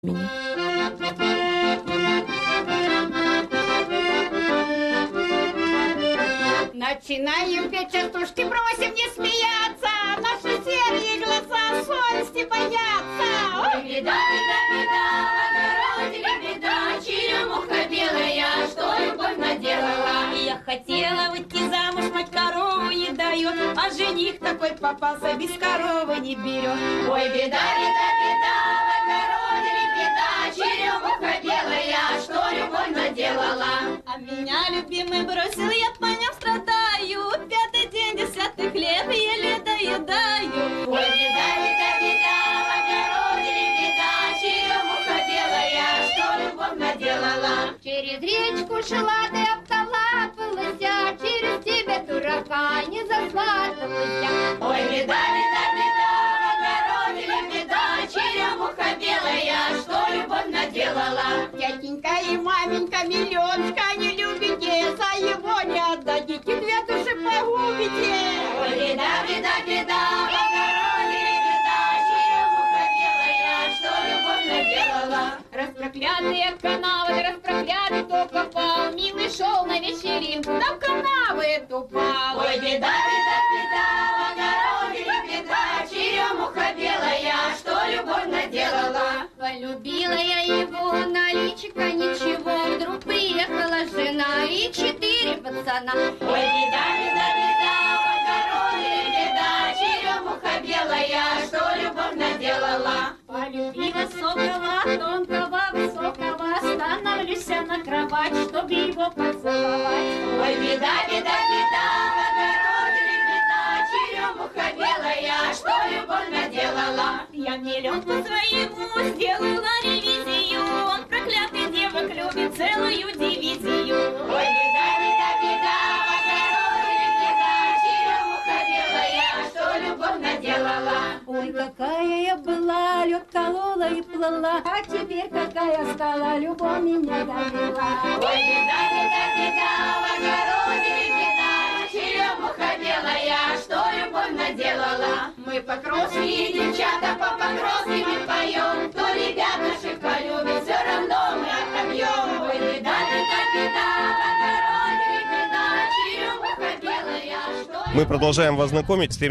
Начинаем петь частушки, бросим не смеяться. Наши серые глаза совести боятся. Ой, беда, беда, беда, в огороде беда, черемуха белая, что любовь наделала. Я хотела выйти замуж, мать корову не дает, а жених такой попался, без коровы не берет. Ой, беда, беда, беда, в огороде беда, черемуха белая, что любовь наделала. А меня любимый бросил, я по нем страдаю, пятый день десятый хлеб еле доедаю. Ой, беда, беда, беда, в огороде беда, черемуха белая, что любовь наделала. Через речку шла, ты обколапалась, через тебя, дурака, не засваталась. Ой, беда, беда, беда, в огороде беда, черемуха белая, что любовь наделала. Тятенька и маменька миллиончика не любите, за его не отдадите, две души погубите. Ой, беда, беда, беда, в огороде беда, черемуха белая, что любовь наделала. Распроклятые канавы, распроклятый кто копал, милый шел на вечеринку, да в канавы это упал. Ой, беда, беда, беда, в огороде беда, черемуха белая, что любовь наделала. Полюбила я его, на личико ничего, вдруг приехала жена и 4 пацана. Ой, беда, беда, беда, в огороде беда, черемуха белая, что любовь наделала. Полюбила сокола, тонкого, высокого, становлюсь на кровать, чтобы его поцеловать. Ой, беда, беда, беда, в огороде беда, черемуха белая, что любовь наделала. Я миллионку своему сделала ревизию, он проклятый девок любит целую дивизию. Ой, беда, беда, беда, в огороде беда, черемуха белая, что любовь наделала. Ой, какая я была, лед колола и плыла, а теперь какая стала, любовь меня довела. Ой, беда, беда, беда, в огороде беда, черемуха белая, что любовь наделала. Мы Покровские девчата по Покровски мы поем, кто ребятушек полюбит, все равно мы отобьем. Ой, беда, беда, беда, в огороде беда, черемуха белая, что... Мы продолжаем вас знакомить с теми